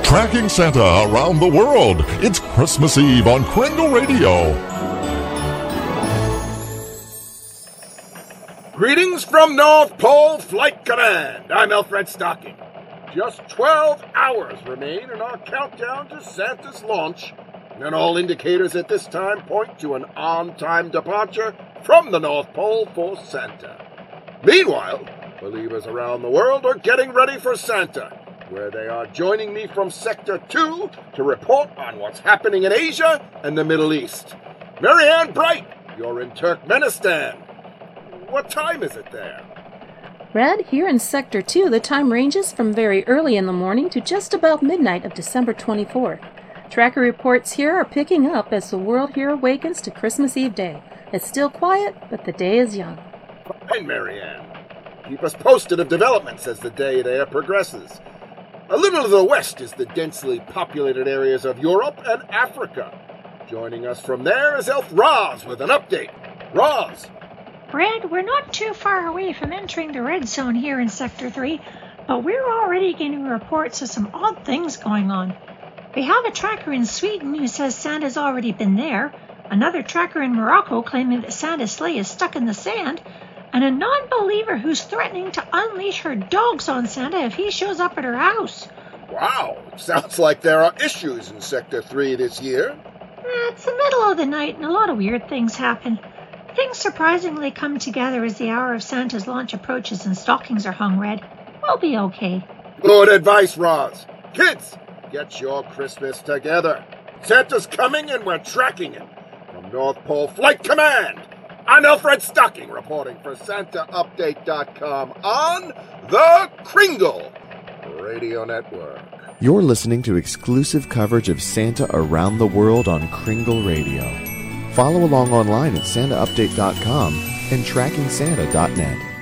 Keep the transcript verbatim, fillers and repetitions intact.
Tracking Santa around the world. It's Christmas Eve on Kringle Radio. Greetings from North Pole Flight Command. I'm Alfred Stocking. Just twelve hours remain in our countdown to Santa's launch, and all indicators at this time point to an on-time departure from the North Pole for Santa. Meanwhile, believers around the world are getting ready for Santa, where they are joining me from Sector two to report on what's happening in Asia and the Middle East. Marianne Bright, you're in Turkmenistan. What time is it there? Red, here in Sector two, the time ranges from very early in the morning to just about midnight of December twenty-fourth. Tracker reports here are picking up as the world here awakens to Christmas Eve Day. It's still quiet, but the day is young. Fine, Marianne. Keep us posted of developments as the day there progresses. A little to the west is the densely populated areas of Europe and Africa. Joining us from there is Elf Roz with an update. Roz! Red, we're not too far away from entering the red zone here in Sector three, but we're already getting reports of some odd things going on. We have a tracker in Sweden who says Santa's already been there, another tracker in Morocco claiming that Santa's sleigh is stuck in the sand, and a non-believer who's threatening to unleash her dogs on Santa if he shows up at her house. Wow, sounds like there are issues in Sector three this year. Eh, it's the middle of the night and a lot of weird things happen. Things surprisingly come together as the hour of Santa's launch approaches and stockings are hung red. We'll be okay. Good advice, Roz. Kids, get your Christmas together. Santa's coming and we're tracking him. From North Pole Flight Command, I'm Alfred Stocking reporting for Santa Update dot com on the Kringle Radio Network. You're listening to exclusive coverage of Santa around the world on Kringle Radio. Follow along online at Santa Update dot com and Tracking Santa dot net.